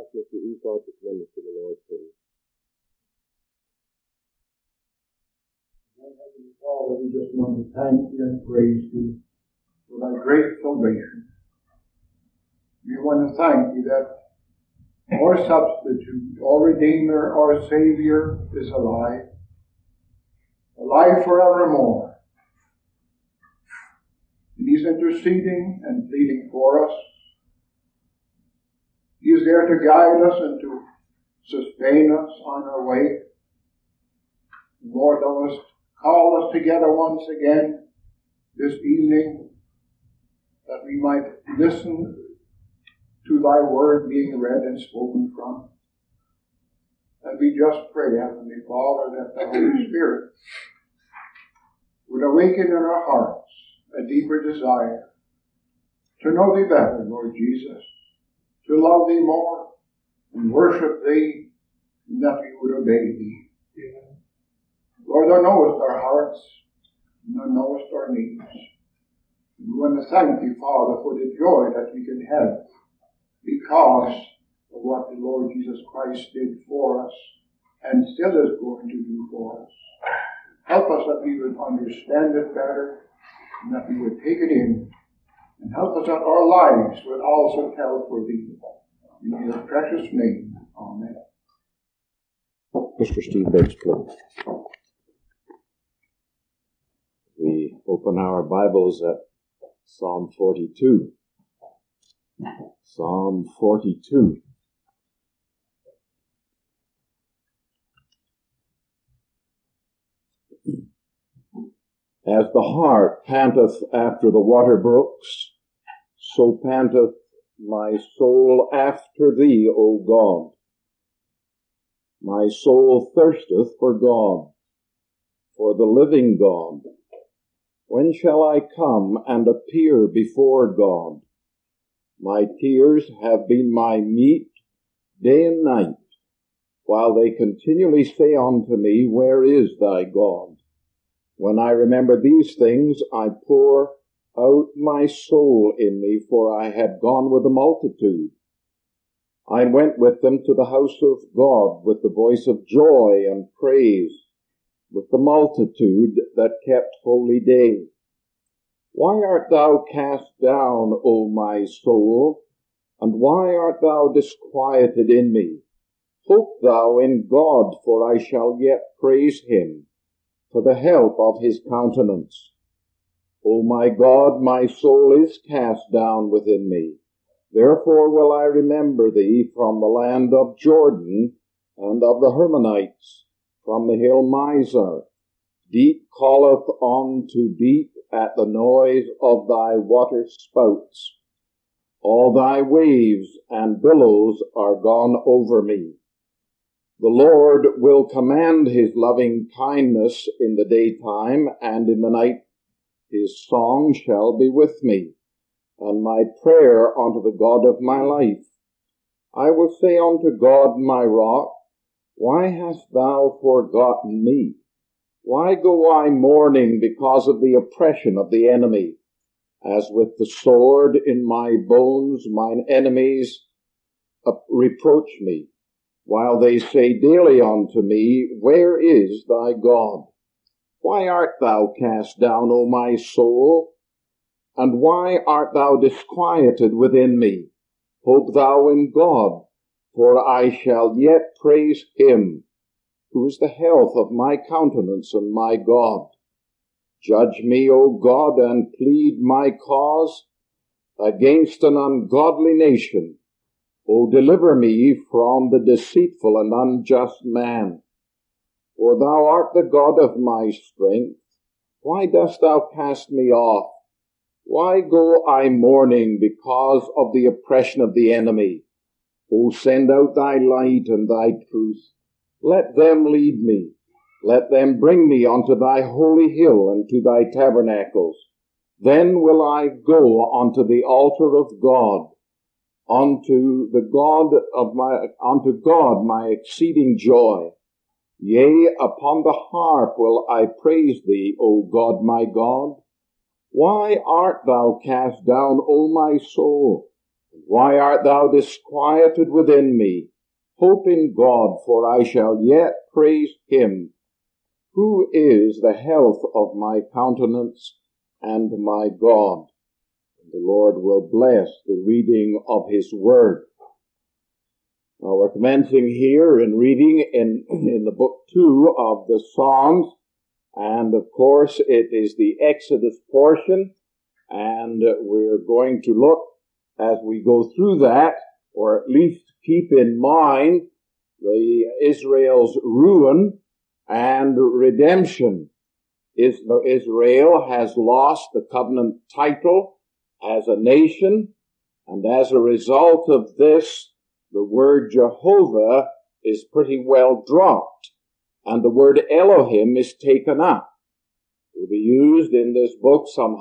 ask you to eke out the clemency to the Lord, please. Heavenly Father, we just want to thank you and praise you for thy great salvation. We want to thank you that our substitute, our Redeemer, our Savior is alive forevermore. And He's interceding and pleading for us. He is there to guide us and to sustain us on our way. Lord, thou hast called us together once again this evening that we might listen to thy word being read and spoken from. And we just pray, Heavenly Father, that the Holy Spirit would awaken in our hearts a deeper desire to know thee better, Lord Jesus, to love thee more and worship thee, and that we would obey thee. Amen. Lord, thou knowest our hearts, and thou knowest our needs. And we want to thank thee, Father, for the joy that we can have because of what the Lord Jesus Christ did for us and still is going to do for us. Help us that we would understand it better and that we would take it in, and help us that our lives would also tell for thee. In your precious name, amen. Mr. Steve Bates, please. We open our Bibles at Psalm 42. Psalm 42. As the hart panteth after the water brooks, so panteth my soul after thee, O God. My soul thirsteth for God, for the living God. When shall I come and appear before God? My tears have been my meat day and night, while they continually say unto me, Where is thy God? When I remember these things, I pour out my soul in me, for I had gone with the multitude. I went with them to the house of God with the voice of joy and praise, with the multitude that kept holy day. Why art thou cast down, O my soul, and why art thou disquieted in me? Hope thou in God, for I shall yet praise him, for the help of his countenance. O my God, my soul is cast down within me. Therefore will I remember thee from the land of Jordan and of the Hermonites, from the hill Mizar. Deep calleth unto deep at the noise of thy water spouts. All thy waves and billows are gone over me. The Lord will command his loving kindness in the daytime, and in the night his song shall be with me, and my prayer unto the God of my life. I will say unto God my rock, Why hast thou forgotten me? Why go I mourning because of the oppression of the enemy? As with the sword in my bones, mine enemies reproach me, while they say daily unto me, Where is thy God? Why art thou cast down, O my soul? And why art thou disquieted within me? Hope thou in God, for I shall yet praise him, who is the health of my countenance and my God. Judge me, O God, and plead my cause against an ungodly nation. O deliver me from the deceitful and unjust man. For thou art the God of my strength. Why dost thou cast me off? Why go I mourning because of the oppression of the enemy? O send out thy light and thy truth. Let them lead me. Let them bring me unto thy holy hill and to thy tabernacles. Then will I go unto the altar of God, unto God my exceeding joy. Yea, upon the harp will I praise thee, O God my God. Why art thou cast down, O my soul? Why art thou disquieted within me? Hope in God, for I shall yet praise him, who is the health of my countenance and my God. And the Lord will bless the reading of his word. Now we're commencing here in reading in the book 2 of the Psalms, and of course it is the Exodus portion, and we're going to look as we go through that, or at least keep in mind Israel's ruin and redemption. Israel has lost the covenant title as a nation, and as a result of this, the word Jehovah is pretty well dropped, and the word Elohim is taken up. It will be used in this book some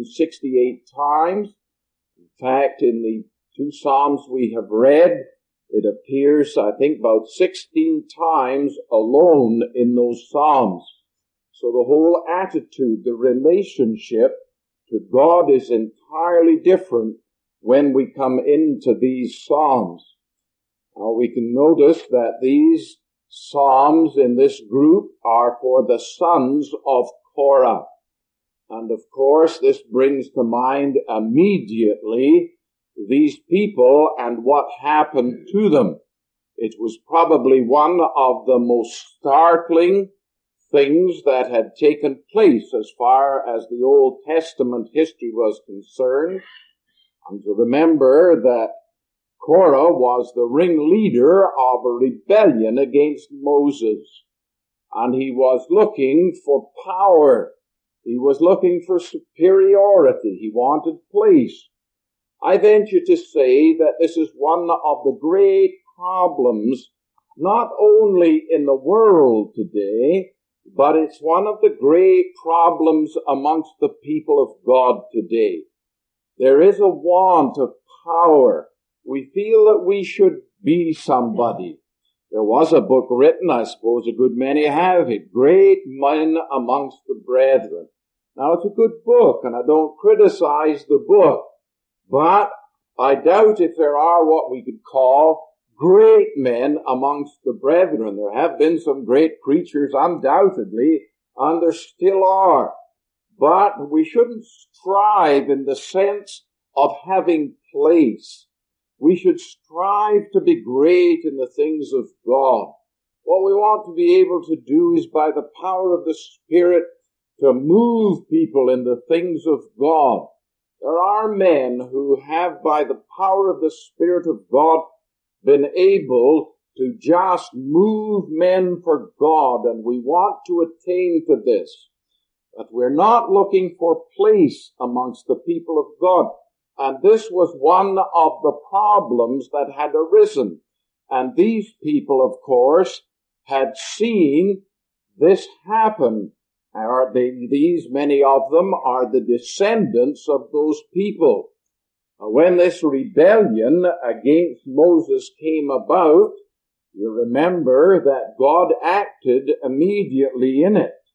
168 times. In fact, in the 2 Psalms we have read, it appears, I think, about 16 times alone in those Psalms. So the whole attitude, the relationship to God is entirely different when we come into these Psalms. Now we can notice that these Psalms in this group are for the sons of Korah. And of course, this brings to mind immediately these people and what happened to them. It was probably one of the most startling things that had taken place as far as the Old Testament history was concerned. And to remember that Korah was the ringleader of a rebellion against Moses. And he was looking for power. He was looking for superiority. He wanted place. I venture to say that this is one of the great problems, not only in the world today, but it's one of the great problems amongst the people of God today. There is a want of power. We feel that we should be somebody. There was a book written, I suppose a good many have it, Great Men Amongst the Brethren. Now it's a good book, and I don't criticize the book, but I doubt if there are what we could call great men amongst the brethren. There have been some great preachers, undoubtedly, and there still are. But we shouldn't strive in the sense of having place. We should strive to be great in the things of God. What we want to be able to do is by the power of the Spirit to move people in the things of God. There are men who have, by the power of the Spirit of God, been able to just move men for God, and we want to attain to this. But we're not looking for place amongst the people of God. And this was one of the problems that had arisen. And these people, of course, had seen this happen. These, many of them, are the descendants of those people. When this rebellion against Moses came about, you remember that God acted immediately in it.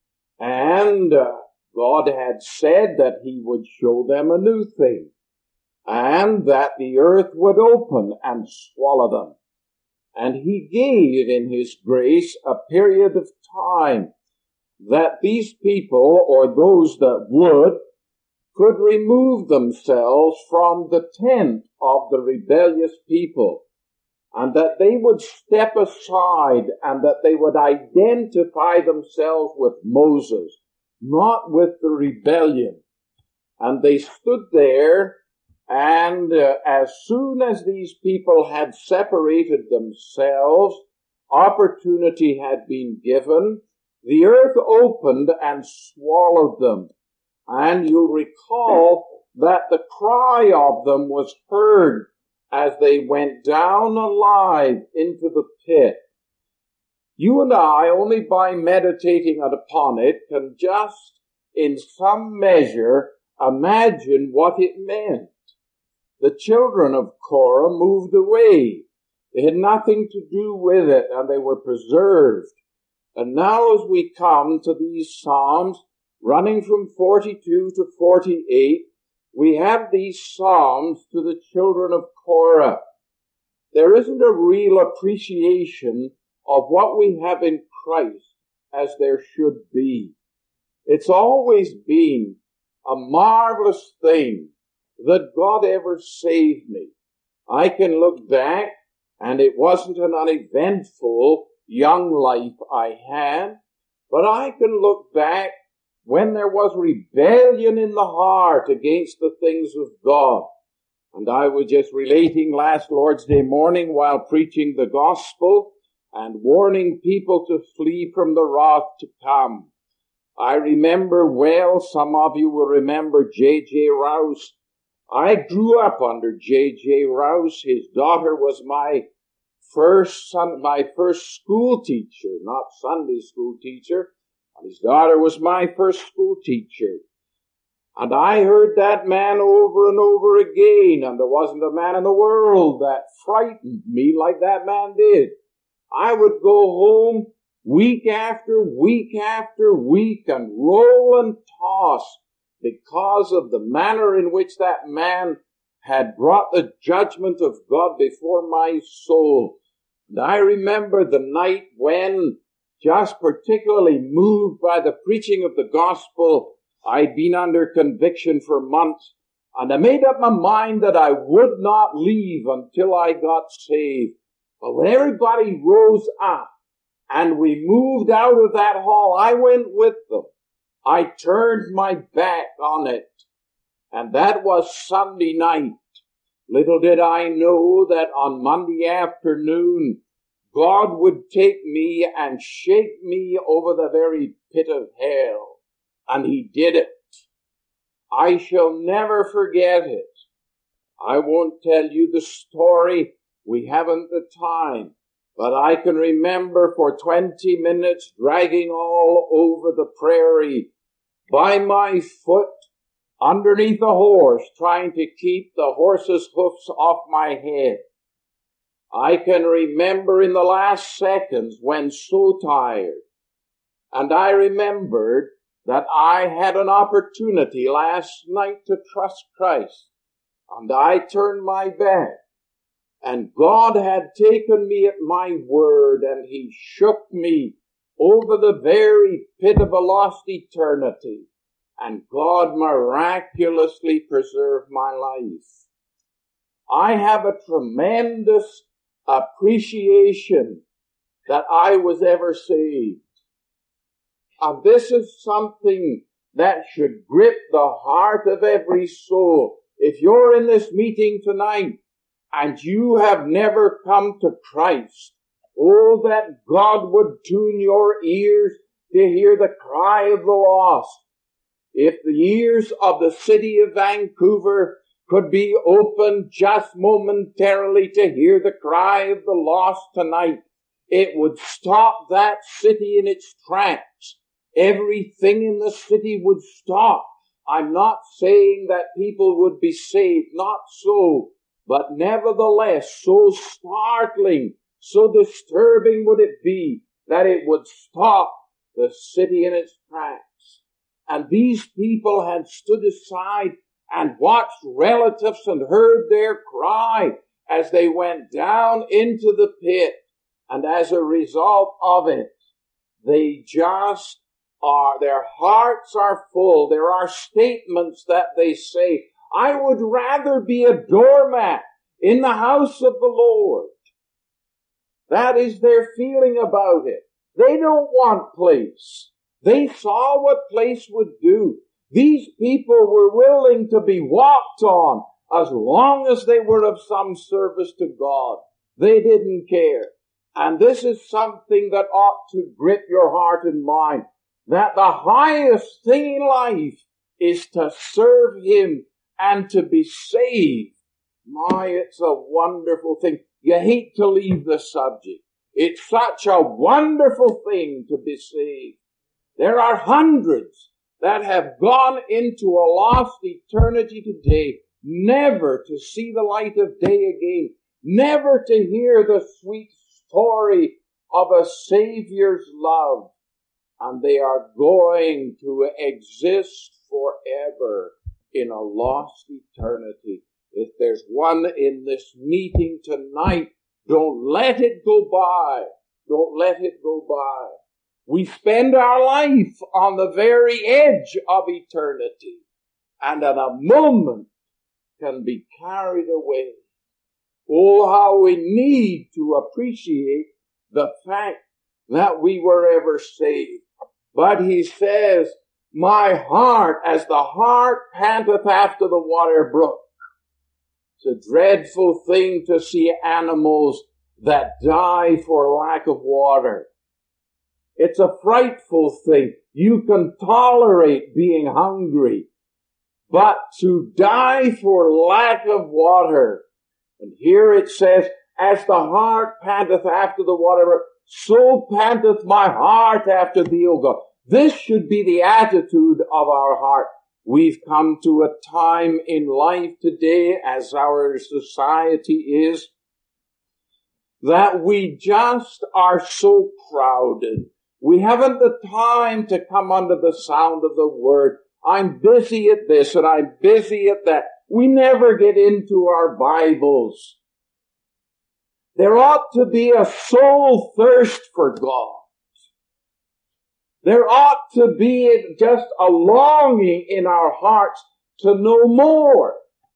And God had said that he would show them a new thing, and that the earth would open and swallow them. And he gave in his grace a period of time that these people, or those that would, could remove themselves from the tent of the rebellious people, and that they would step aside and that they would identify themselves with Moses, not with the rebellion. And they stood there, and as soon as these people had separated themselves, opportunity had been given, the earth opened and swallowed them. And you'll recall that the cry of them was heard as they went down alive into the pit. You and I, only by meditating upon it, can just, in some measure, imagine what it meant. The children of Korah moved away. They had nothing to do with it, and they were preserved. And now as we come to these Psalms, running from 42 to 48, we have these psalms to the children of Korah. There isn't a real appreciation of what we have in Christ as there should be. It's always been a marvelous thing that God ever saved me. I can look back, and it wasn't an uneventful young life I had, but I can look back when there was rebellion in the heart against the things of God. And I was just relating last Lord's Day morning while preaching the gospel and warning people to flee from the wrath to come. I remember well, some of you will remember J.J. Rouse. I grew up under J.J. Rouse. His daughter was my first school teacher, not Sunday school teacher. And his daughter was my first school teacher. And I heard that man over and over again, and there wasn't a man in the world that frightened me like that man did. I would go home week after week after week and roll and toss because of the manner in which that man had brought the judgment of God before my soul. And I remember the night when, just particularly moved by the preaching of the gospel, I'd been under conviction for months, and I made up my mind that I would not leave until I got saved. But when everybody rose up and we moved out of that hall, I went with them. I turned my back on it. And that was Sunday night. Little did I know that on Monday afternoon, God would take me and shake me over the very pit of hell. And He did it. I shall never forget it. I won't tell you the story. We haven't the time. But I can remember for 20 minutes dragging all over the prairie by my foot underneath a horse, trying to keep the horse's hoofs off my head. I can remember in the last seconds when so tired. And I remembered that I had an opportunity last night to trust Christ. And I turned my back. And God had taken me at my word, and He shook me over the very pit of a lost eternity. And God miraculously preserved my life. I have a tremendous appreciation that I was ever saved. And this is something that should grip the heart of every soul. If you're in this meeting tonight and you have never come to Christ, oh, that God would tune your ears to hear the cry of the lost. If the ears of the city of Vancouver could be opened just momentarily to hear the cry of the lost tonight, it would stop that city in its tracks. Everything in the city would stop. I'm not saying that people would be saved, not so, but nevertheless, so startling, so disturbing would it be that it would stop the city in its tracks. And these people had stood aside and watched relatives and heard their cry as they went down into the pit. And as a result of it, they just their hearts are full. There are statements that they say, I would rather be a doormat in the house of the Lord. That is their feeling about it. They don't want place. They saw what place would do. These people were willing to be walked on as long as they were of some service to God. They didn't care. And this is something that ought to grip your heart and mind, that the highest thing in life is to serve Him and to be saved. My, it's a wonderful thing. You hate to leave the subject. It's such a wonderful thing to be saved. There are hundreds that have gone into a lost eternity today, never to see the light of day again, never to hear the sweet story of a Savior's love. And they are going to exist forever in a lost eternity. If there's one in this meeting tonight, don't let it go by. Don't let it go by. We spend our life on the very edge of eternity, and at a moment can be carried away. Oh, how we need to appreciate the fact that we were ever saved. But he says, my heart, as the hart panteth after the water brook. It's a dreadful thing to see animals that die for lack of water. It's a frightful thing. You can tolerate being hungry, but to die for lack of water. And here it says, as the hart panteth after the water, so panteth my heart after thee, O God. This should be the attitude of our heart. We've come to a time in life today, as our society is, that we just are so crowded. We haven't the time to come under the sound of the word. I'm busy at this and I'm busy at that. We never get into our Bibles. There ought to be a soul thirst for God. There ought to be just a longing in our hearts to know more.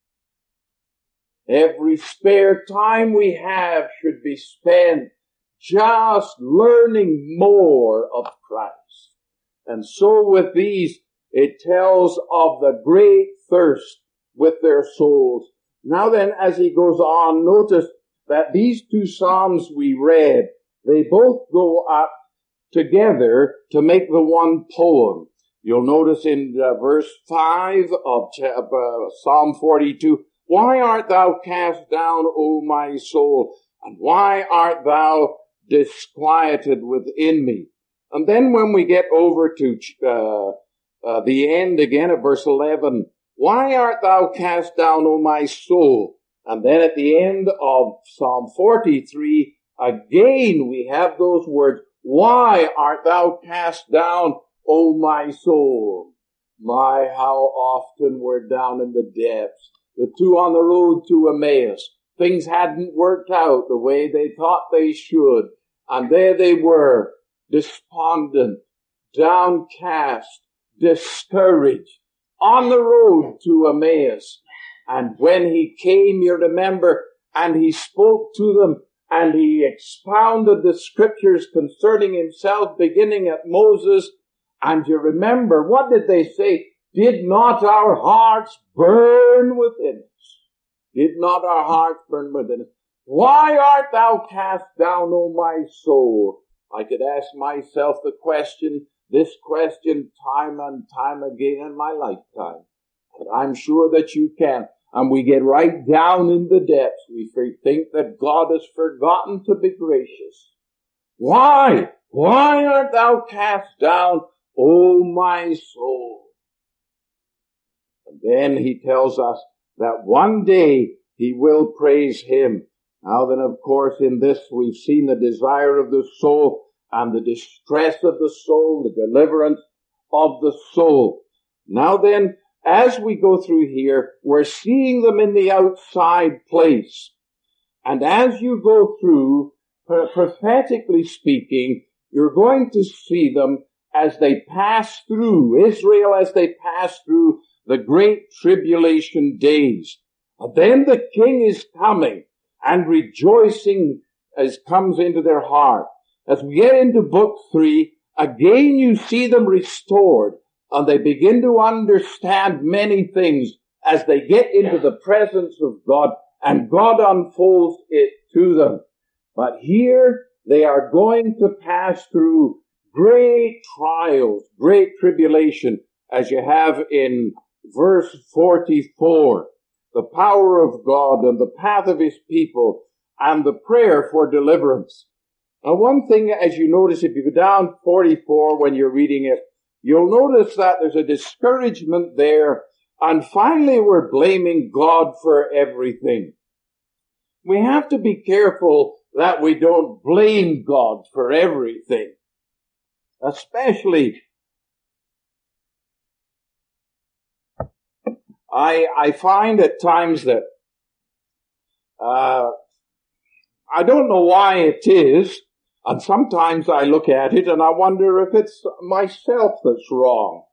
Every spare time we have should be spent just learning more of Christ. And so with these, it tells of the great thirst with their souls. Now then, as he goes on, notice that these two Psalms we read, they both go up together to make the one poem. You'll notice in verse 5 of Psalm 42, why art thou cast down, O my soul, and why art thou disquieted within me? And then when we get over to the end again of verse 11, why art thou cast down, O my soul? And then at the end of Psalm 43, again we have those words, why art thou cast down, O my soul? My, how often we're down in the depths. The two on the road to Emmaus. Things hadn't worked out the way they thought they should. And there they were, despondent, downcast, discouraged, on the road to Emmaus. And when he came, you remember, and he spoke to them, and he expounded the scriptures concerning himself, beginning at Moses. And you remember, what did they say? Did not our hearts burn within us? Did not our hearts burn within us? Why art thou cast down, O my soul? I could ask myself this question time and time again in my lifetime. And I'm sure that you can. And we get right down in the depths. We think that God has forgotten to be gracious. Why? Why art thou cast down, O my soul? And then he tells us that one day he will praise him. Now then, of course, in this we've seen the desire of the soul and the distress of the soul, the deliverance of the soul. Now then, as we go through here, we're seeing them in the outside place. And as you go through, prophetically speaking, you're going to see them as they pass through, Israel as they pass through the great tribulation days. And then the king is coming, and rejoicing as comes into their heart. As we get into book 3, again you see them restored, and they begin to understand many things as they get into the presence of God, and God unfolds it to them. But here they are going to pass through great trials, great tribulation, as you have in verse 44. The power of God and the path of his people and the prayer for deliverance. Now one thing, as you notice, if you go down 44 when you're reading it, you'll notice that there's a discouragement there, and finally we're blaming God for everything. We have to be careful that we don't blame God for everything, especially I find at times that I don't know why it is, and sometimes I look at it and I wonder if it's myself that's wrong.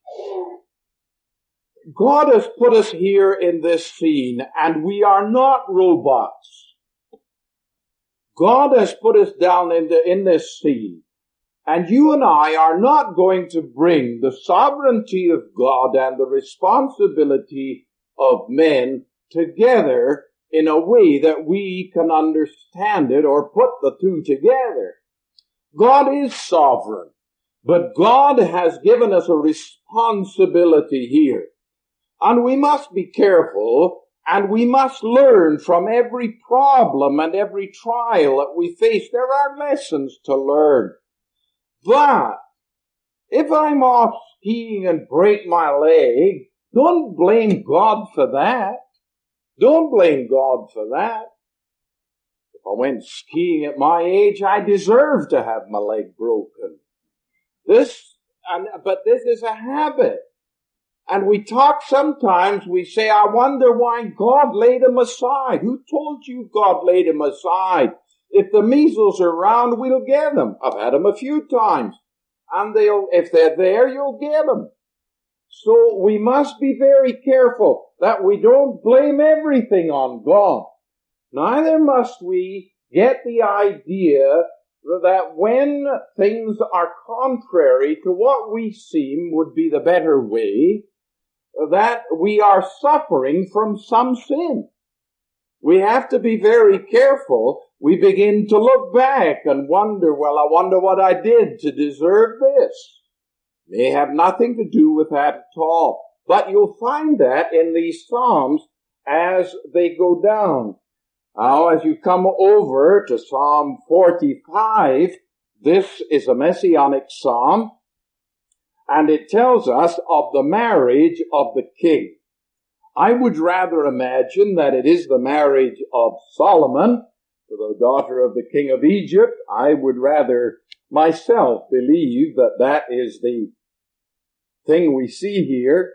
God has put us here in this scene, and we are not robots. God has put us down in this scene, and you and I are not going to bring the sovereignty of God and the responsibility of men together in a way that we can understand it or put the two together. God is sovereign, but God has given us a responsibility here. And we must be careful, and we must learn from every problem and every trial that we face. There are lessons to learn. But if I'm off skiing and break my leg, don't blame God for that. Don't blame God for that. If I went skiing at my age, I deserve to have my leg broken. But this is a habit. And we talk sometimes, we say, I wonder why God laid him aside. Who told you God laid him aside? If the measles are around, we'll get them. I've had them a few times. And if they're there, you'll get them. So we must be very careful that we don't blame everything on God. Neither must we get the idea that when things are contrary to what we seem would be the better way, that we are suffering from some sin. We have to be very careful. We begin to look back and wonder, well, I wonder what I did to deserve this. May have nothing to do with that at all. But you'll find that in these Psalms as they go down. Now, as you come over to Psalm 45, this is a messianic psalm, and it tells us of the marriage of the king. I would rather imagine that it is the marriage of Solomon to the daughter of the king of Egypt. I would rather myself believe that that is the thing we see here.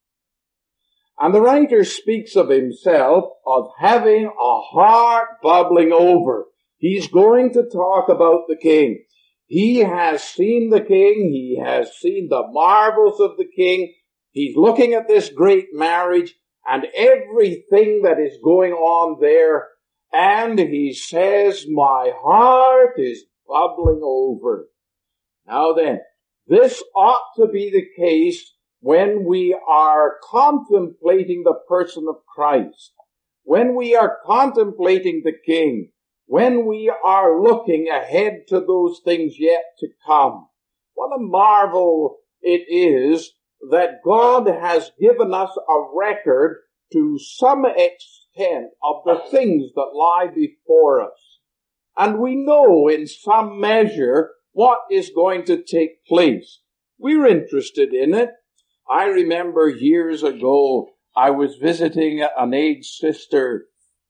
And the writer speaks of himself of having a heart bubbling over. He's going to talk about the king. He has seen the king. He has seen the marvels of the king. He's looking at this great marriage and everything that is going on there. And he says, my heart is bubbling over. Now then, this ought to be the case when we are contemplating the person of Christ, when we are contemplating the King, when we are looking ahead to those things yet to come. What a marvel it is that God has given us a record to some extent of the things that lie before us. And we know in some measure what is going to take place. We're interested in it. I remember years ago, I was visiting an aged sister,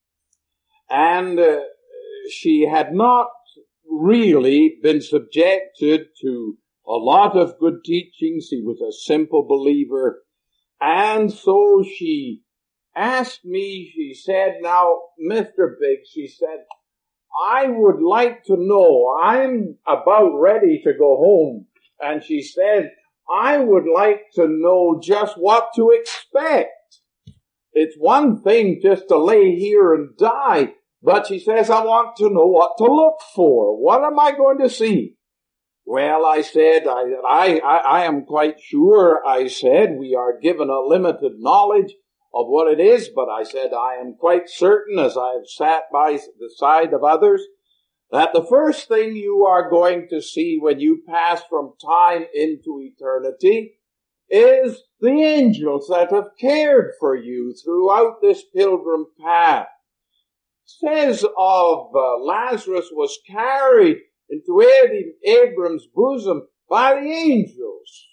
and she had not really been subjected to a lot of good teachings. She was a simple believer. And so she asked me, she said, now, Mr. Biggs, she said, I would like to know, I'm about ready to go home. And she said, I would like to know just what to expect. It's one thing just to lay here and die, but she says, I want to know what to look for. What am I going to see? Well, I said, I am quite sure, I said, we are given a limited knowledge of what it is, but I said, I am quite certain, as I have sat by the side of others, that the first thing you are going to see when you pass from time into eternity is the angels that have cared for you throughout this pilgrim path. It says of Lazarus was carried into Abram's bosom by the angels.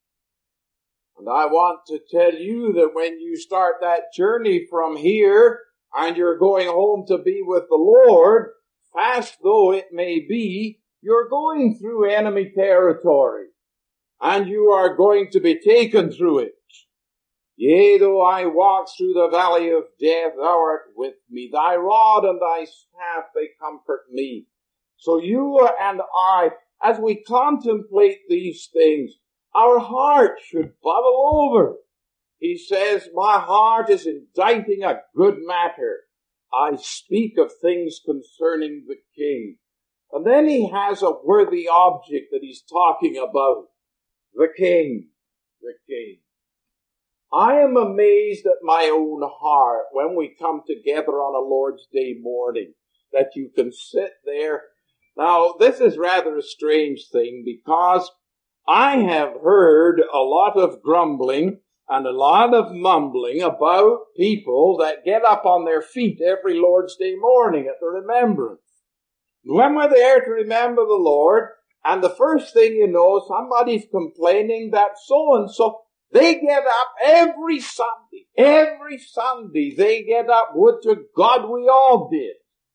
And I want to tell you that when you start that journey from here and you're going home to be with the Lord, fast though it may be, you're going through enemy territory. And you are going to be taken through it. Yea, though I walk through the valley of death, thou art with me. Thy rod and thy staff, they comfort me. So you and I, as we contemplate these things, our heart should bubble over. He says, my heart is inditing a good matter. I speak of things concerning the king. And then he has a worthy object that he's talking about. The king. The king. I am amazed at my own heart when we come together on a Lord's Day morning, that you can sit there. Now, this is rather a strange thing, because I have heard a lot of grumbling and a lot of mumbling about people that get up on their feet every Lord's Day morning at the remembrance. When we're there to remember the Lord, and the first thing you know, somebody's complaining that so-and-so, they get up every Sunday. Every Sunday they get up. Would to God we all did.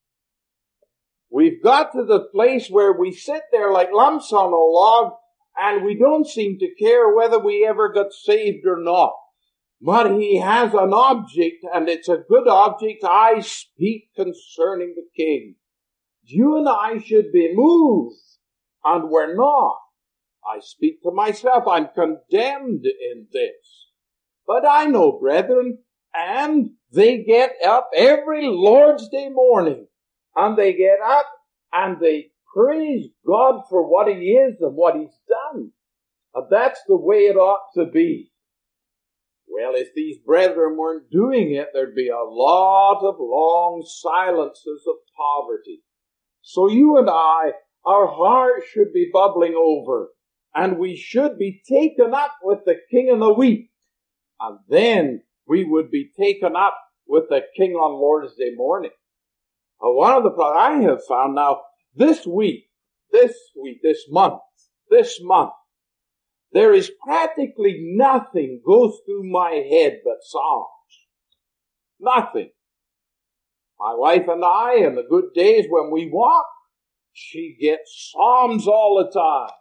We've got to the place where we sit there like lumps on a log, and we don't seem to care whether we ever got saved or not. But he has an object, and it's a good object. I speak concerning the king. You and I should be moved, and we're not. I speak to myself. I'm condemned in this. But I know brethren, and they get up every Lord's Day morning, and they get up and they praise God for what he is and what he's done. And that's the way it ought to be. Well, if these brethren weren't doing it, there'd be a lot of long silences of poverty. So you and I, our hearts should be bubbling over, and we should be taken up with the King of the week. And then we would be taken up with the King on Lord's Day morning. One of the problems I have found now, this month, there is practically nothing goes through my head but Psalms. Nothing. My wife and I, in the good days when we walk, she gets Psalms all the time.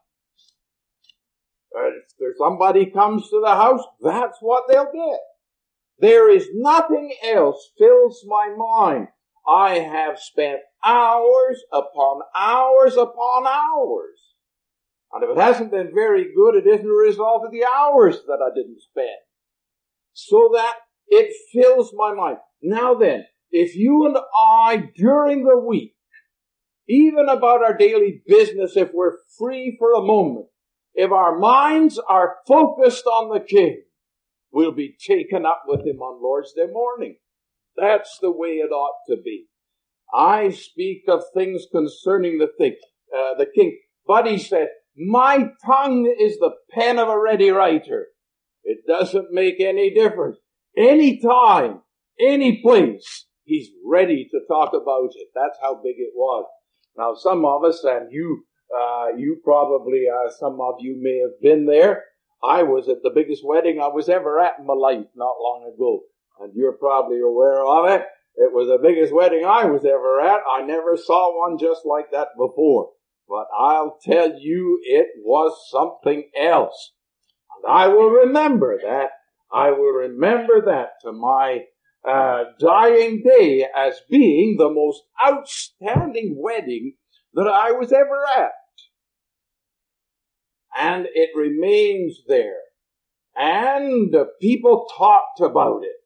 If there's somebody comes to the house, that's what they'll get. There is nothing else fills my mind. I have spent hours upon hours upon hours. And if it hasn't been very good, it isn't a result of the hours that I didn't spend. So that it fills my mind. Now then, if you and I, during the week, even about our daily business, if we're free for a moment, if our minds are focused on the King, we'll be taken up with him on Lord's Day morning. That's the way it ought to be. I speak of things concerning the King. But he said, my tongue is the pen of a ready writer. It doesn't make any difference. Any time, any place, he's ready to talk about it. That's how big it was. Now, some of us, and you probably, some of you may have been there. I was at the biggest wedding I was ever at in my life not long ago. And you're probably aware of it. It was the biggest wedding I was ever at. I never saw one just like that before. But I'll tell you, it was something else. And I will remember that. I will remember that to my dying day as being the most outstanding wedding that I was ever at. And it remains there. And people talked about it.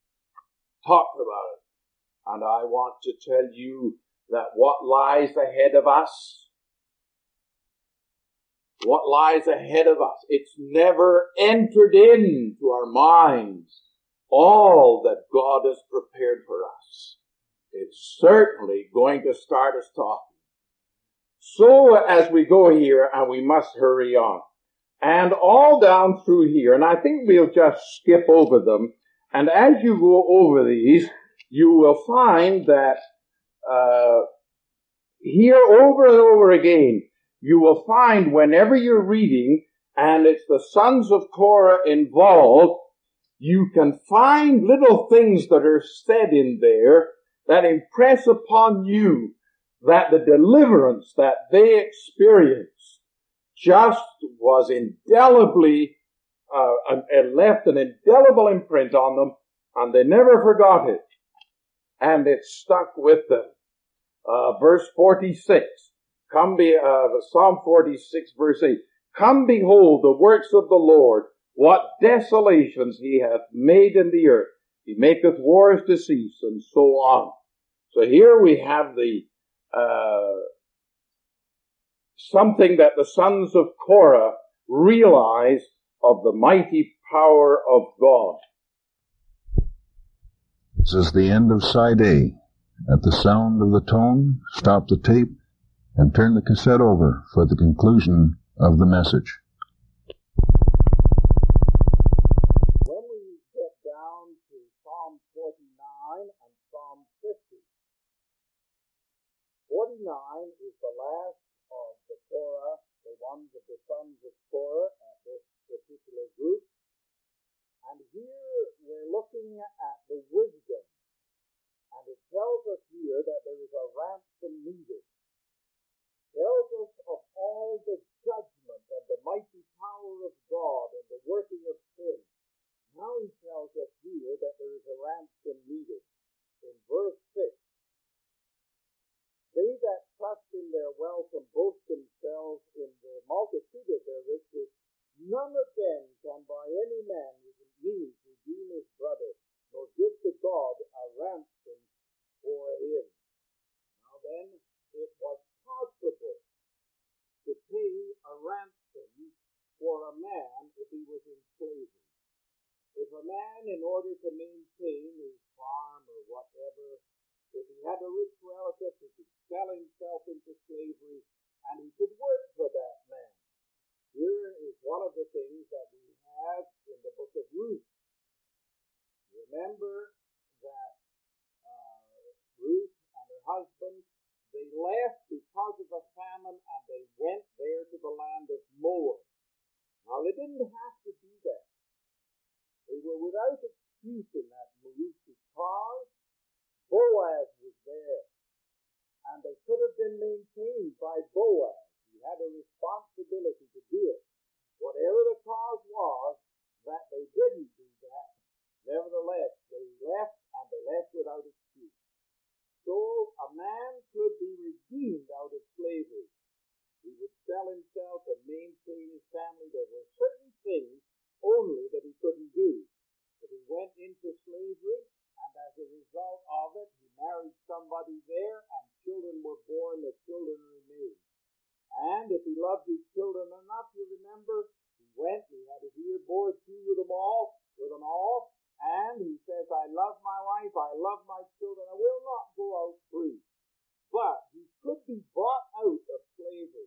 And I want to tell you that what lies ahead of us, it's never entered into our minds all that God has prepared for us. It's certainly going to start us talking. So as we go here, and we must hurry on, and all down through here, and I think we'll just skip over them, and as you go over these, you will find that here over and over again, you will find whenever you're reading, and it's the sons of Korah involved, you can find little things that are said in there that impress upon you that the deliverance that they experienced just was indelibly it left an indelible imprint on them, and they never forgot it. And it stuck with them. Verse 46, Psalm 46, verse 8, "Come behold the works of the Lord, what desolations he hath made in the earth. He maketh wars to cease," and so on. So here we have the something that the sons of Korah realized of the mighty power of God. This is the end of side A. At the sound of the tone, stop the tape and turn the cassette over for the conclusion of the message. When we get down to Psalm 49 and Psalm 50, 49 is the last of the Korah, the ones of the sons of Korah at this particular group. And here we're looking at the wisdom. And it tells us here that there is a ransom needed. It tells us of all the judgment and the mighty power of God and the working of sin. Now he tells us here that there is a ransom needed. In verse 6, "They that trust in their wealth and boast themselves in the multitude of their riches, none of them can by any man means redeem his brother, nor give to God a ransom for him." Now then, it was possible to pay a ransom for a man if he was in slavery. If a man, in order to maintain his farm or whatever, if he had a rich relative, he could sell himself into slavery and he could work for that man. Here is one of the things that we have in the book of Ruth. Remember that Ruth and her husband, they left because of a famine and they went there to the land of Moab. Now they didn't have to do that. They were without excuse in that move because Boaz was there. And they could have been maintained by Boaz. He had a responsibility to do it. Whatever the cause was, that they didn't do that. Nevertheless, they left, and they left without excuse. So a man could be redeemed out of slavery. He would sell himself and maintain his family. There were certain things only that he couldn't do. If he went into slavery, and as a result of it, he married somebody there, and children were born, the children remained. And if he loved his children enough, you remember, he went, he had his ear bored through with them all, and he says, "I love my wife, I love my children, I will not go out free." But he could be bought out of slavery.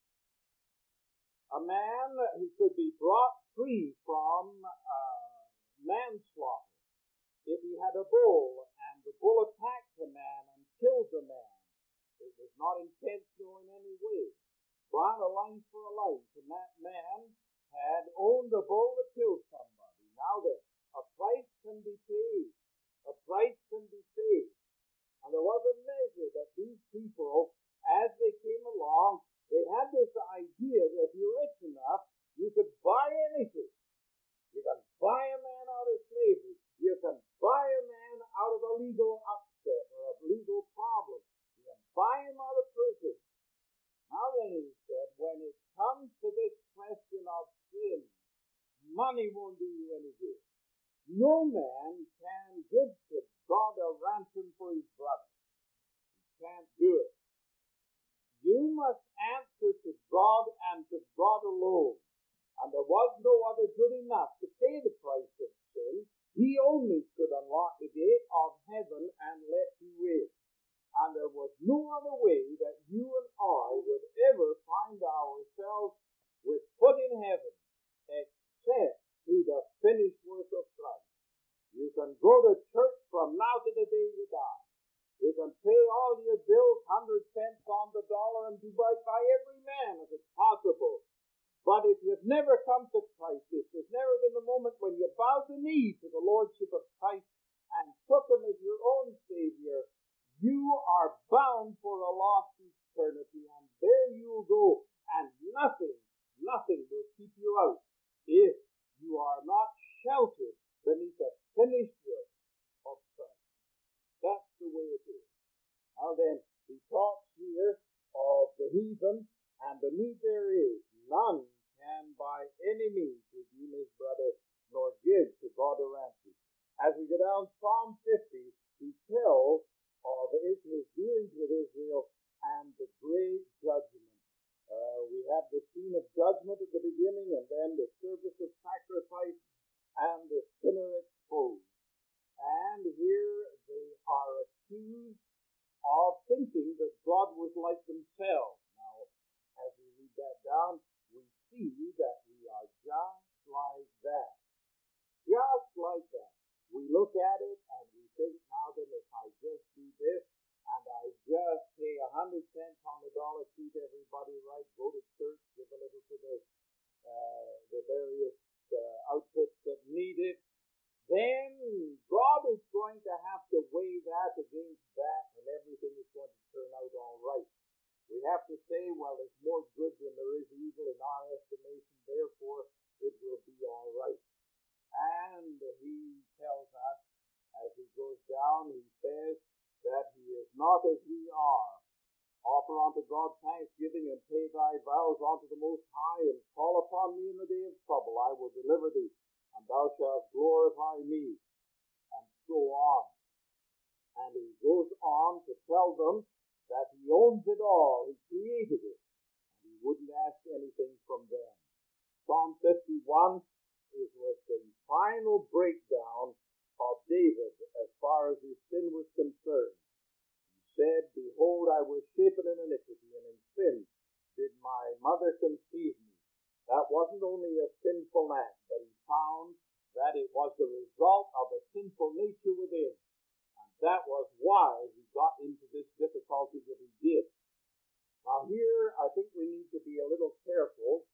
A man, he could be brought free from manslaughter. If he had a bull, and the bull attacked a man and killed the man, it was not intentional in any way, but a life for a life, and that man had owned a bull that killed somebody. Now then, a price can be paid. A price can be paid. And there was a measure that these people, as they came along, they had this idea that if you're rich enough, you could buy anything. You can buy a man out of slavery. You can buy a man out of a legal upset or a legal problem. You can buy him out of prison. Now then, he said, when it comes to this question of sin, money won't do you any good. No man can give to God a ransom for his brother. He can't do it. You must answer to God and to God alone. And there was no other good enough to pay the price of sin. He only could unlock the gate of heaven and let you in. And there was no other way that you and I would ever find ourselves with foot in heaven except through the finished work of Christ. You can go to church from now to the day you die. You can pay all your bills 100 cents on the dollar and do right by every man if it's possible. But if you've never come to Christ, if there's never been the moment when you bowed the knee to the Lordship of Christ and took Him as your own Savior, you are bound for a lost eternity, and there you'll go, and nothing will keep you out if you you are not sheltered beneath the finished work of Christ. That's the way it is. Now then, he talks here of the heathen, and the need there is. None can by any means redeem his brother, nor give to God a ransom. As we go down Psalm 50, he tells of his dealings with Israel and the great judgment. We have the scene of judgment at the beginning, and then the service of sacrifice and the sinner exposed. And here they are accused of thinking that God was like themselves. Now, as we read that down, we see that we are just like that. Just like that. We look at it and we think, now then, if I just do this, and I just pay 100 cents on the dollar, treat everybody right, go to church, give a little to the various outfits that need it, then God is going to have to weigh that against that, and everything is going to turn out all right. We have to say, well, there's more good than there is evil in our estimation, therefore it will be all right. And he tells us, as he goes down, he says that he is not as we are. Offer unto God thanksgiving, and pay thy vows unto the Most High, and call upon me in the day of trouble. I will deliver thee, and thou shalt glorify me, and so on. And he goes on to tell them that he owns it all. He created it, and he wouldn't ask anything from them. Psalm 51 was the final breakdown of David as far as his sin was concerned. He said, behold, I was shapen in iniquity, and in sin did my mother conceive me. That wasn't only a sinful act, but he found that it was the result of a sinful nature within. And that was why he got into this difficulty that he did. Now here, I think we need to be a little careful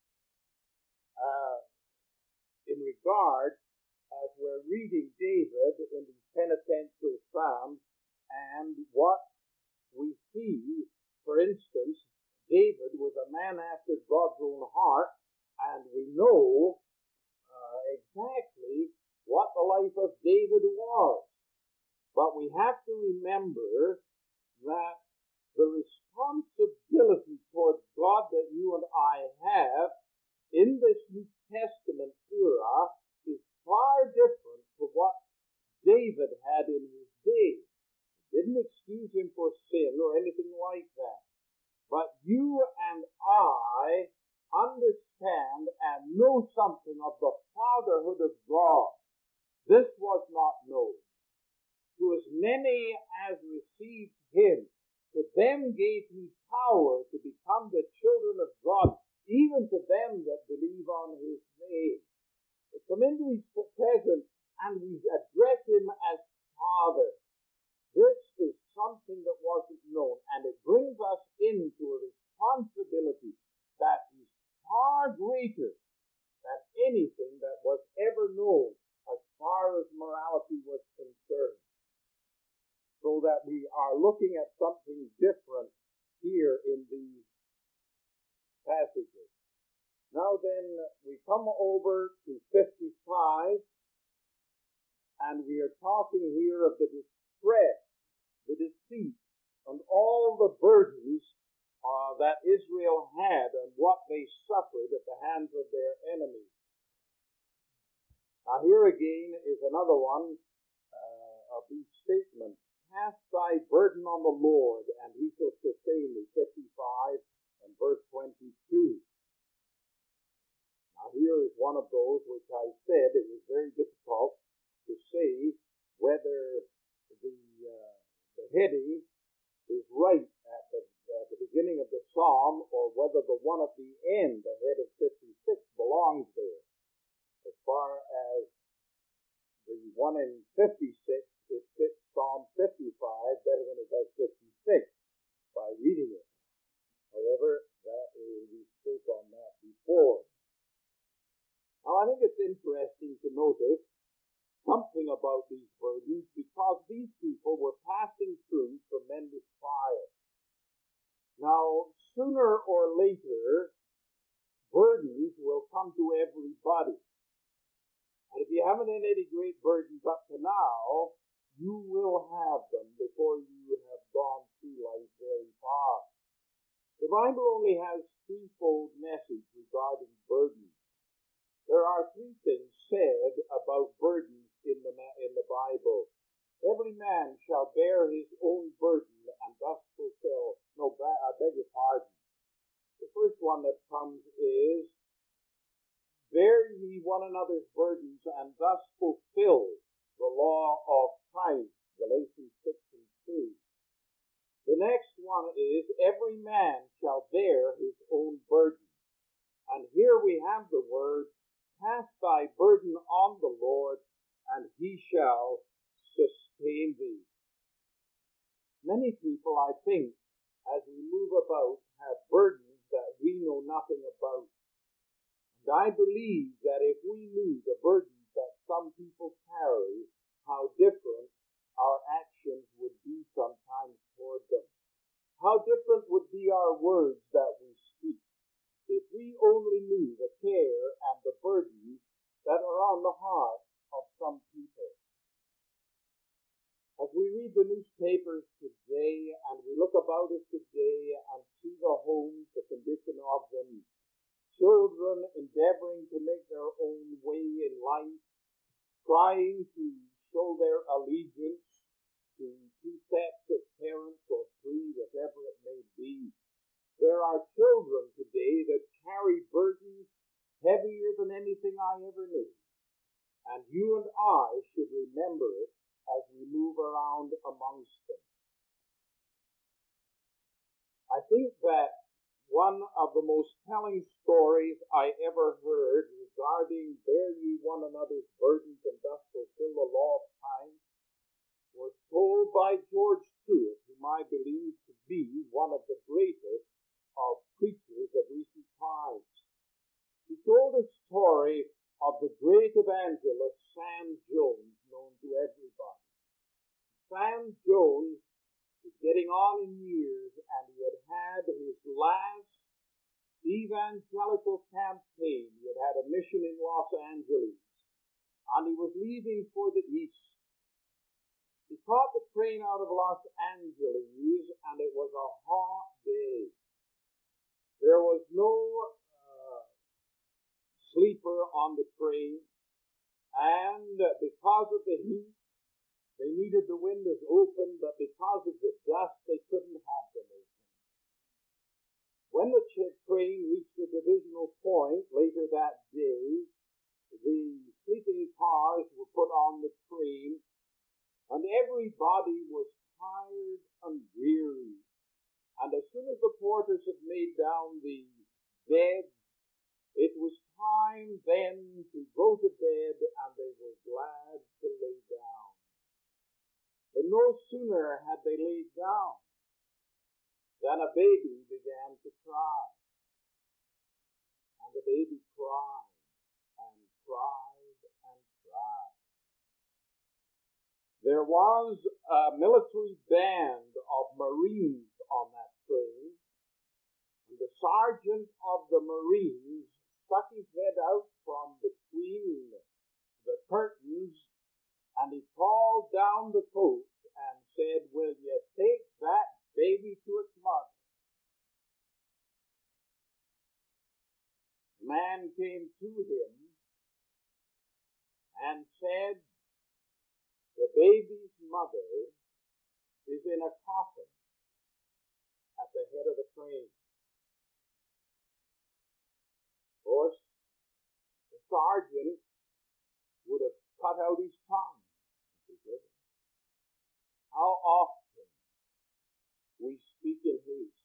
in regard as we're reading David in these penitential psalms, and what we see, for instance, David was a man after God's own heart, and we know exactly what the life of David was. But we have to remember that the responsibility toward God that you and I have in this New Testament era is far different to what David had in his day. It didn't excuse him for sin or anything like that. But you and I understand and know something of the fatherhood of God. This was not known. To as many as received him, to them gave he power to become the children of God, even to them that believe on his name. We come into his presence and we address him as Father. This is something that wasn't known, and it brings us into a responsibility that is far greater than anything that was ever known as far as morality was concerned. So that we are looking at something different here in these passages. Now then, we come over to 55, and we are talking here of the distress, the deceit, and all the burdens that Israel had and what they suffered at the hands of their enemies. Now here again is another one of these statements. Cast thy burden on the Lord, and he shall sustain thee. 55 and verse 22. Now here is one of those which I said it was very difficult to say whether the heading is right at the beginning of the psalm, or whether the one at the end, the head of 56, belongs there. As far as the one in 56, it fits Psalm 55 better than it does 56 by reading it. However, we spoke on that before. Now, I think it's interesting to notice something about these burdens, because these people were passing through tremendous trials. Now, sooner or later, burdens will come to everybody. And if you haven't had any great burdens up to now, you will have them before you have gone through life very far. The Bible only has threefold message regarding burdens. There are three things said about burdens in the Bible. Every man shall bear his own burden and thus fulfill. No, I beg your pardon. The first one that comes is, bear ye one another's burdens and thus fulfill the law of Christ, Galatians 6:2. The next one is, every man shall bear his own burden. And here we have the word, cast thy burden on the Lord, and he shall sustain thee. Many people, I think, as we move about, have burdens that we know nothing about. And I believe that if we knew the burdens that some people carry, how different our actions would be sometimes toward them. How different would be our words that we speak if we only knew the care and the burdens that are on the heart of some people. As we read the newspapers today and we look about us today and see the homes, the condition of them, children endeavoring to make their own way in life, trying to show their allegiance to two sets of parents or three, whatever it may be. There are children today that carry burdens heavier than anything I ever knew. And you and I should remember it as we move around amongst them. I think that one of the most telling stories I ever heard regarding bear ye one another's burdens and thus fulfill the law of Christ was told by George Truett, whom I believe to be one of the greatest of preachers of recent times. He told a story of the great evangelist Sam Jones, known to everybody. Sam Jones was getting on in years, and he had had his last evangelical campaign. He had had a mission in Los Angeles, and he was leaving for the East. He caught the train out of Los Angeles, and it was a hot day. There was no sleeper on the train, and because of the heat, they needed the windows open, but because of the dust, they couldn't have them open. When the train reached the divisional point later that day, the sleeping cars were put on the train, and everybody was tired and weary. And as soon as the porters had made down the beds, it was time then to go to bed, and they were glad to lay down. But no sooner had they laid down than a baby began to cry. And the baby cried and cried and cried. There was a military band of Marines on that train, and the sergeant of the Marines stuck his head out from between the curtains, and he called down the coach and said, "Will you take that baby to its mother?" The man came to him and said, "The baby's mother is in a coffin at the head of the train." Of course, the sergeant would have cut out his tongue if he could. How often we speak in haste,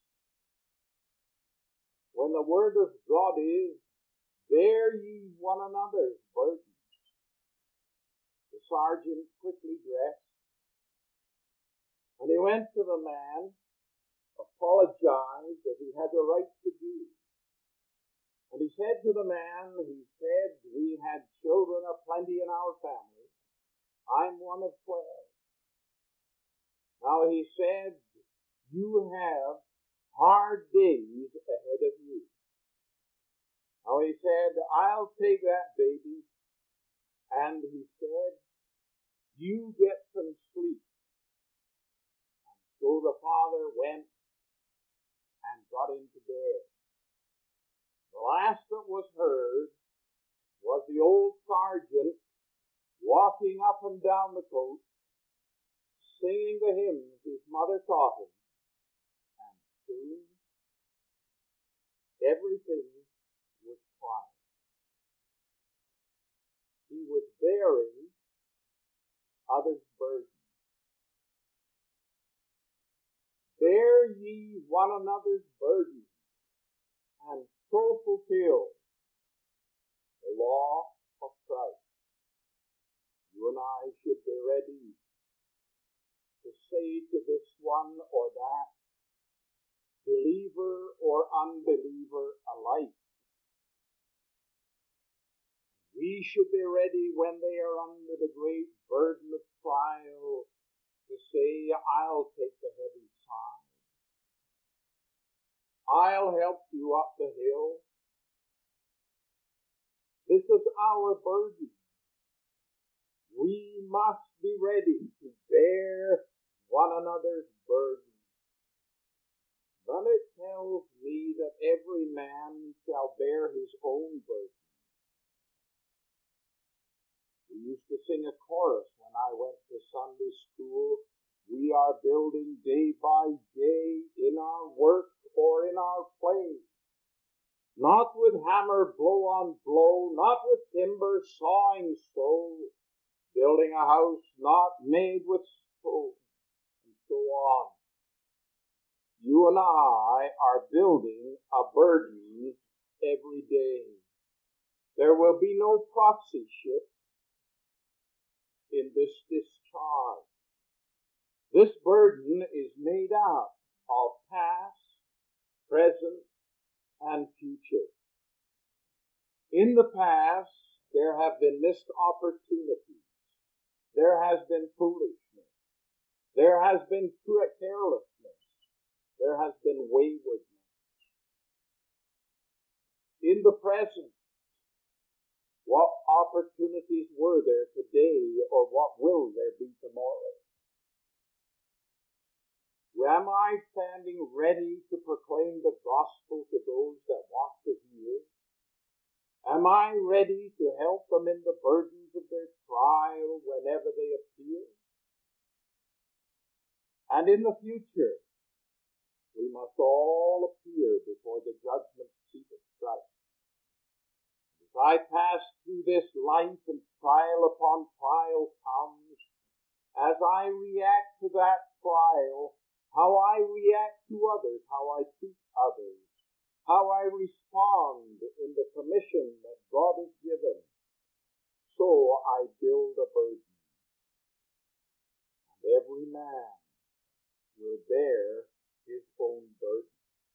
when the word of God is, bear ye one another's burdens. The sergeant quickly dressed, and he went to the man, apologized as he had the right to do. And he said to the man, we had children aplenty in our family. I'm one of 12. Now he said, you have hard days ahead of you. Now he said, I'll take that baby, And he said, you get some sleep. So the father went and got into bed. The last that was heard was the old sergeant walking up and down the coast, singing the hymns his mother taught him. And soon everything was quiet. He was bearing others' burdens. Bear ye one another's burdens, and so fulfill the law of Christ. You and I should be ready to say to this one or that, believer or unbeliever alike. We should be ready when they are under the great burden of trial to say, I'll take the heavy side. I'll help you up the hill. This is our burden. We must be ready to bear one another's burdens. Then it tells me that every man shall bear his own burden. We used to sing a chorus when I went to Sunday school. We are building day by day in our work or in our play. Not with hammer blow on blow, not with timber sawing so, building a house not made with stone, and so on. You and I are building a burden every day. There will be no proxyship in this discharge. This burden is made up of past, present, and future. In the past, there have been missed opportunities. There has been foolishness. There has been carelessness. There has been waywardness. In the present, what opportunities were there today, or what will there be tomorrow? Am I standing ready to proclaim the gospel to those that want to hear? Am I ready to help them in the burdens of their trial whenever they appear? And in the future, we must all appear before the judgment seat of Christ. As I pass through this life and trial upon trial comes, as I react to that trial, how I react to others, how I treat others, how I respond in the commission that God has given, so I build a burden. And every man will bear his own burden.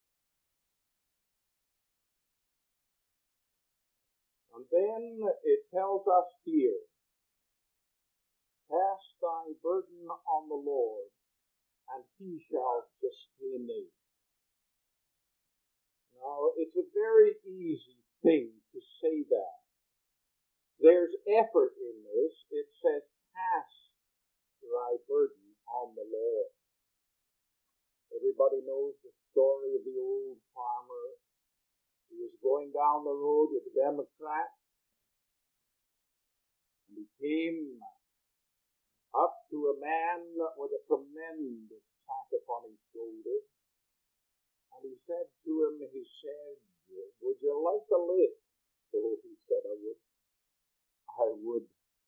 And then it tells us here, cast thy burden on the Lord, and he shall sustain thee. Now, it's a very easy thing to say that. There's effort in this. It says, cast thy burden on the Lord. Everybody knows the story of the old farmer who was going down the road with a Democrat, and he came up to a man with a tremendous sack upon his shoulder, and he said to him, would you like a lift? Oh, he said, I would.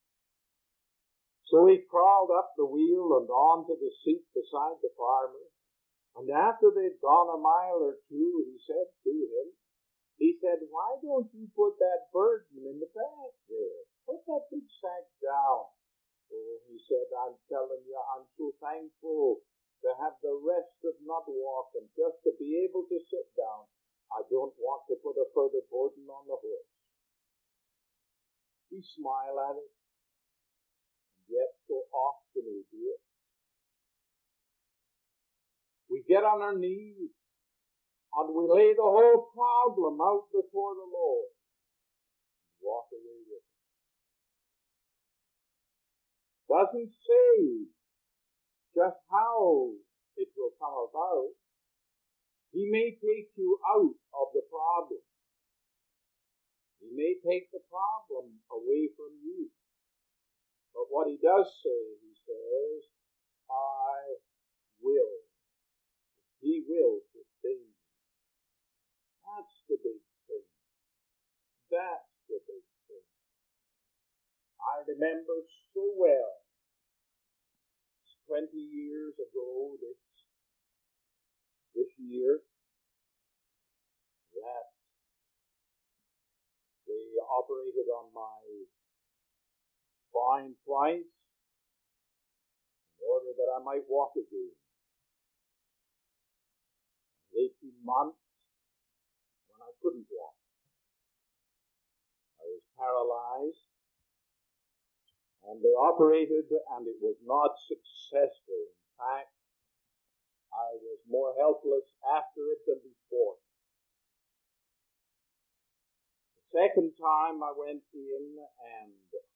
So he crawled up the wheel and onto the seat beside the farmer, and after they'd gone a mile or two, he said to him, why don't you put that burden in the back there? Put that big sack down. Oh, he said, I'm telling you, I'm so thankful to have the rest of not walking, just to be able to sit down. I don't want to put a further burden on the horse. We smile at it, and yet so often we do it. We get on our knees, and we lay the whole problem out before the Lord, and walk away with it. doesn't say just how it will come about. He may take you out of the problem. He may take the problem away from you. But what he does say, he says, I will. He will sustain you. That's the big thing. That's the big thing. I remember so well, 20 years ago this year, that they operated on my spine twice in order that I might walk again. 18 months when I couldn't walk. I was paralyzed, and they operated, and it was not successful. In fact, I was more helpless after it than before. The second time I went in, and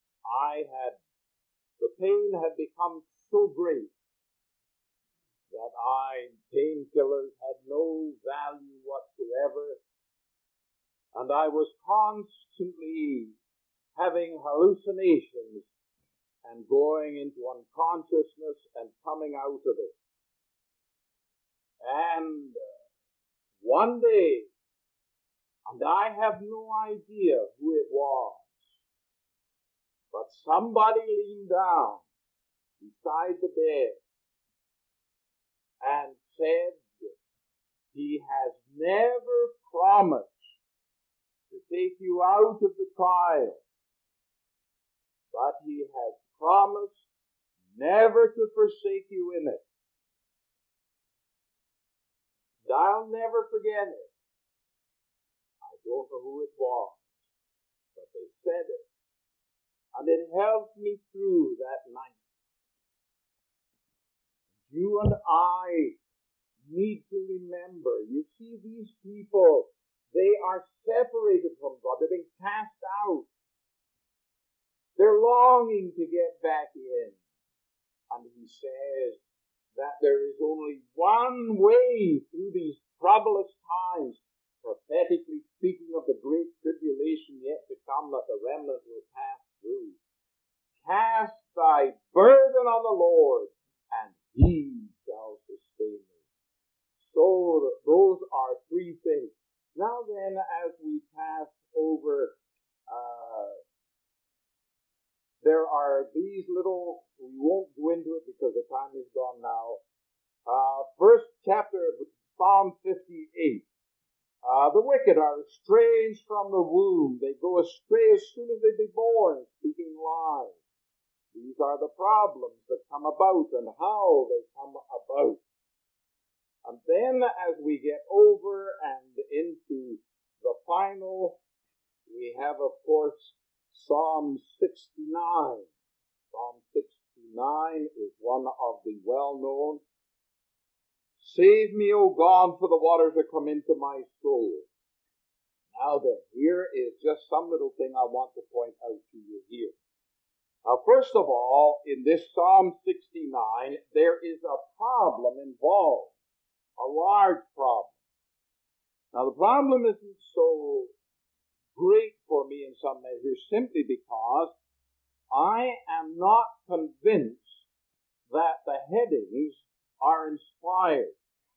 the pain had become so great that painkillers had no value whatsoever, and I was constantly having hallucinations and going into unconsciousness and coming out of it. And one day, and I have no idea who it was, but somebody leaned down beside the bed and said, he has never promised to take you out of the trial, but he has promised never to forsake you in it. And I'll never forget it. I don't know who it was, but they said it. And it helped me through that night. You and I need to remember, you see, these people, they are separated from God. They've been cast out. They're longing to get back in. And he says that there is only one way through these troublous times, prophetically speaking of the great tribulation yet to come that the remnant will pass through. Cast thy burden on the Lord, and he shall sustain thee. So those are three things. Now then, as we pass over, there are these little, we won't go into it because the time is gone now. First chapter of Psalm 58. The wicked are estranged from the womb. They go astray as soon as they be born, speaking lies. These are the problems that come about and how they come about. And then as we get over and into the final, we have, of course, Psalm 69. Psalm 69 is one of the well-known. Save me, O God, for the waters are come into my soul. Now then, here is just some little thing I want to point out to you here. First of all, in this Psalm 69, there is a problem involved, a large problem. Now, the problem isn't so great for me in some measure simply because I am not convinced that the headings are inspired.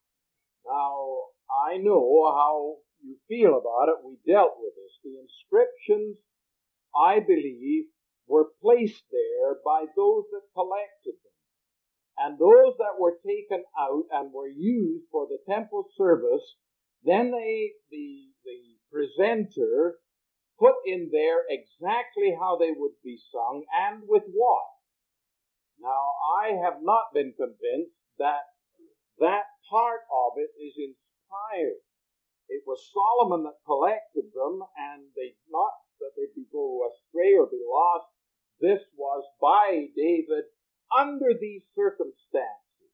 Now, I know how you feel about it. We dealt with this. The inscriptions, I believe, were placed there by those that collected them. And those that were taken out and were used for the temple service, then the presenter put in there exactly how they would be sung and with what. Now, I have not been convinced that that part of it is inspired. It was Solomon that collected them, and not that they'd go astray or be lost. This was by David under these circumstances.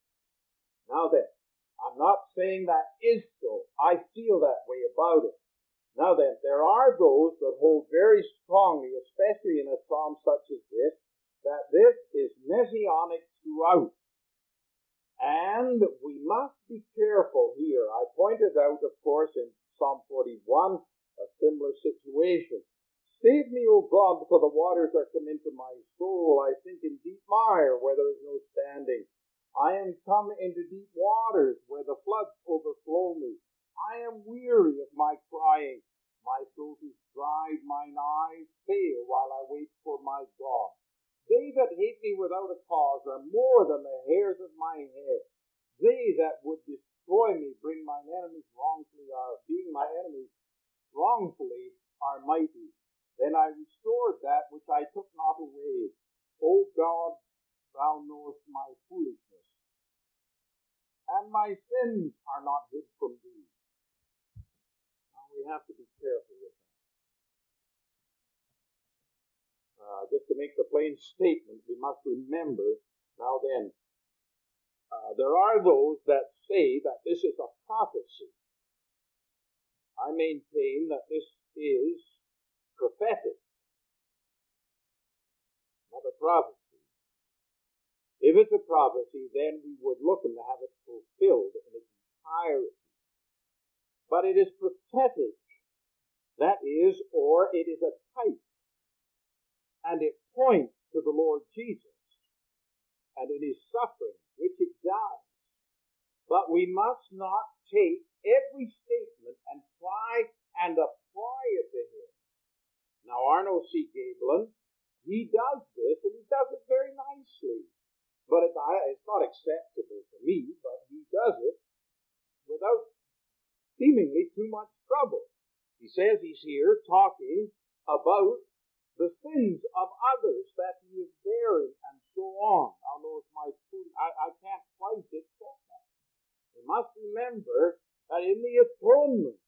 Now then, I'm not saying that is so. I feel that way about it. Now then, there are those that hold very strongly, especially in a psalm such as this, that this is messianic throughout. And we must be careful here. I pointed out, of course, in Psalm 41, a similar situation. Save me, O God, for the waters are come into my soul. I sink in deep mire where there is no standing. I am come into deep waters where the floods overflow me. I am weary of my crying. My throat is dried, mine eyes fail while I wait for my God. They that hate me without a cause are more than the hairs of my head. They that would destroy me being my enemies wrongfully are mighty. Then I restored that which I took not away. O God, thou knowest my foolishness, and my sins are not hid from thee. Now we have to be careful with that. Just to make the plain statement, we must remember, now then, there are those that say that this is a prophecy. I maintain that this is prophetic, not a prophecy. If it's a prophecy, then we would look to have it fulfilled in its entirety. But it is prophetic, that is, or it is a type, and it points to the Lord Jesus and in his suffering, which it does. But we must not take every statement and try and apply it to him. Now, Arno C. Gaebelen, he does this, and he does it very nicely. But it's not acceptable to me, but he does it without seemingly too much trouble. He says he's here talking about the sins of others that he is bearing, and so on. Now, notice I can't quite accept that. We must remember that in the atonement,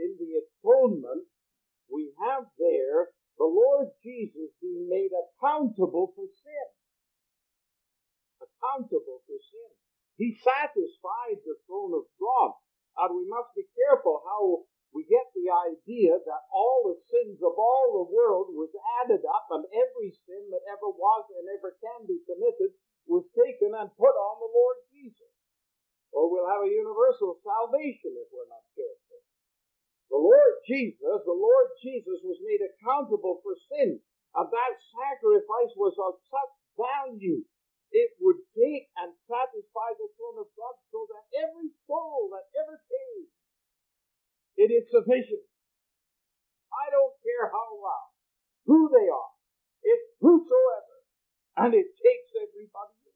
we have there the Lord Jesus being made accountable for sin. Accountable for sin. He satisfied the throne of God. And we must be careful how we get the idea that all the sins of all the world was added up, and every sin that ever was and ever can be committed was taken and put on the Lord Jesus. Or we'll have a universal salvation if we're not careful. The Lord Jesus was made accountable for sin, and that sacrifice was of such value. It would take and satisfy the throne of God so that every soul that ever came, it is sufficient. I don't care who they are. It's whosoever, and it takes everybody in.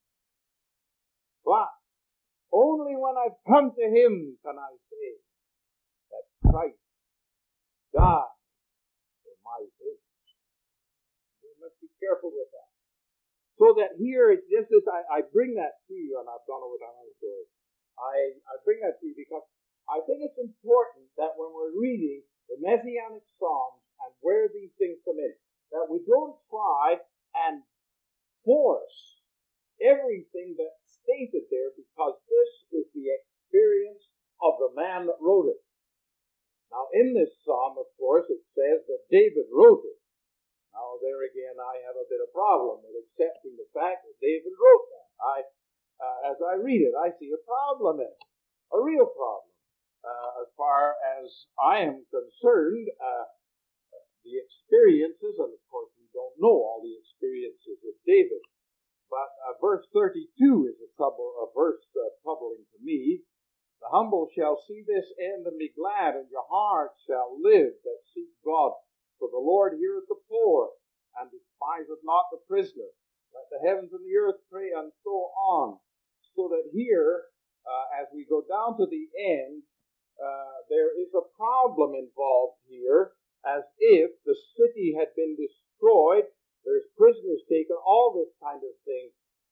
But only when I've come to him can I say that Christ died for my sins. We must be careful with that. So that here, just as I bring that to you, and I've gone over time on the story, I bring that to you because I think it's important that when we're reading the Messianic Psalms and where these things come in, that we don't try and force everything that's stated there, because this is the experience of the man that wrote it. Now, in this psalm, of course, it says that David wrote it. Now, there again, I have a bit of problem with accepting the fact that David wrote that. As I read it, I see a problem in it, a real problem. As far as I am concerned, the experiences, and of course we don't know all the experiences of David, but verse 32 is a verse troubling to me. The humble shall see this end and be glad, and your heart shall live that seek God. For the Lord heareth the poor, and despiseth not the prisoner. Let the heavens and the earth pray, and so on. So that here, as we go down to the end, there is a problem involved here, as if the city had been destroyed, there's prisoners taken, all this kind of thing.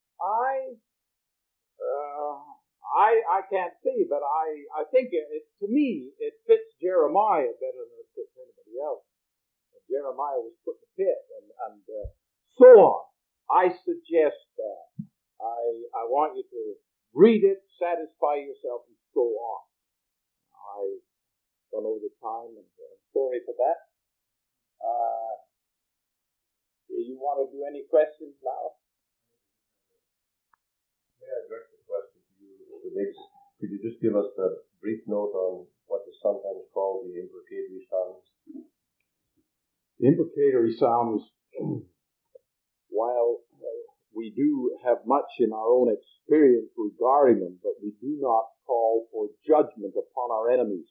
I can't see, but I think to me, it fits Jeremiah better than it fits anybody else. Jeremiah was put in the pit, and so on. I suggest that. I want you to read it, satisfy yourself, and so on. I don't know the time, and I'm sorry for that. You want to do any questions now? May I direct the question to you, Mr. Biggs? Could you just give us a brief note on what is sometimes called the imprecatory sounds? The imprecatory sounds, while we do have much in our own experience regarding them, but we do not call for judgment upon our enemies.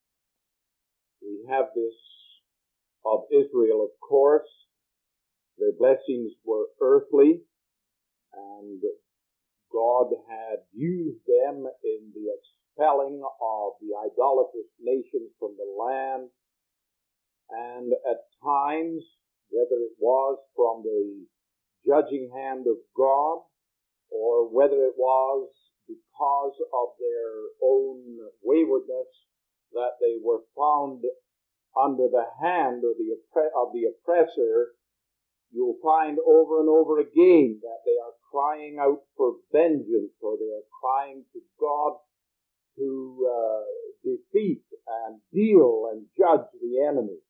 We have this of Israel, of course. Their blessings were earthly, and God had used them in the expelling of the idolatrous nations from the land, and at times, whether it was from the judging hand of God, or whether it was because of their own waywardness, that they were found under the hand of the oppressor, you'll find over and over again that they are crying out for vengeance, or they are crying to God to defeat and deal and judge the enemy.